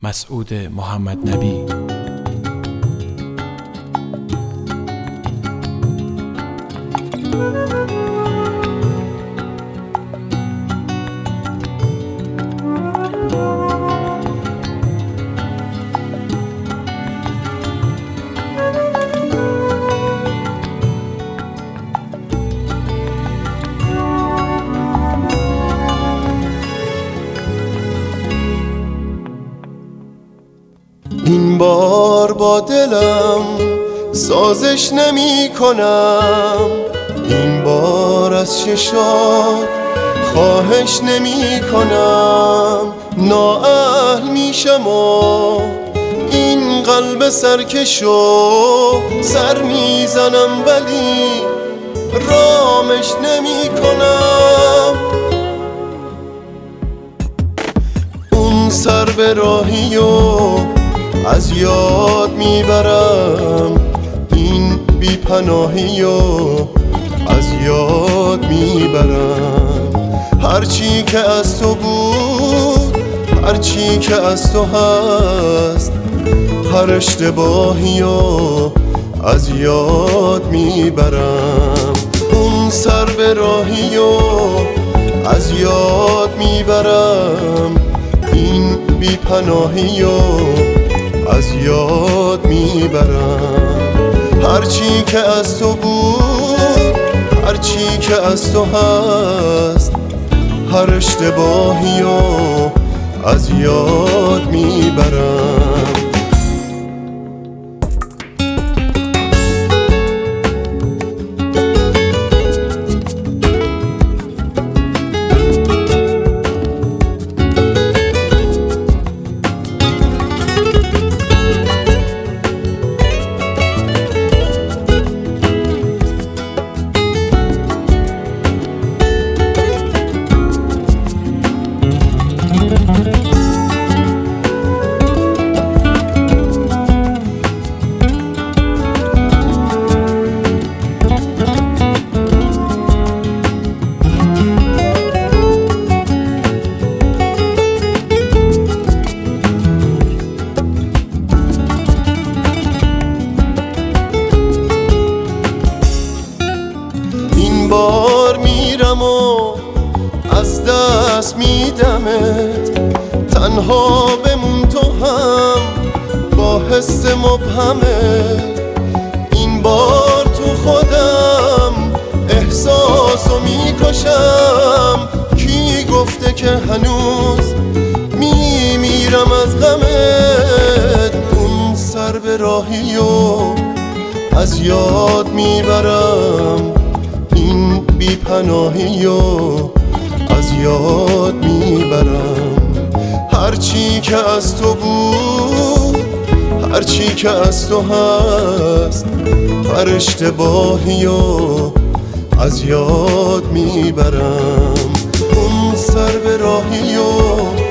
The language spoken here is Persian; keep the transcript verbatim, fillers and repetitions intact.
مسعود محمد نبی. این بار با دلم سازش نمی کنم، این بار از چشات خواهش نمی کنم. نااهل میشم و این قلب سرکشو سر میزنم، ولی رامش نمی کنم. اون سر به راهی و از یاد میبرم، این بی پناهی و از یاد میبرم. هرچی که از تو بود، هرچی که از تو هست، هر اشتباهی و از یاد میبرم. اون سر به راهی و از یاد میبرم، این بی پناهی و از یاد میبرم. هرچی که از تو بود، هرچی که از تو هست، هر اشتباهی و از یاد میبرم. این بار میرم و از دست میدمت، تنها بمون تو هم با حس مبهمت. این بار تو خودم احساسو میکشم، کی گفته که هنوز میمیرم از غمت. اون سر به راهی و از یاد میبرم، این بی پناهی و از یاد میبرم. هرچی که از تو بود، هرچی که از تو هست، هر اشتباهی و از یاد میبرم. اون سر به راهی و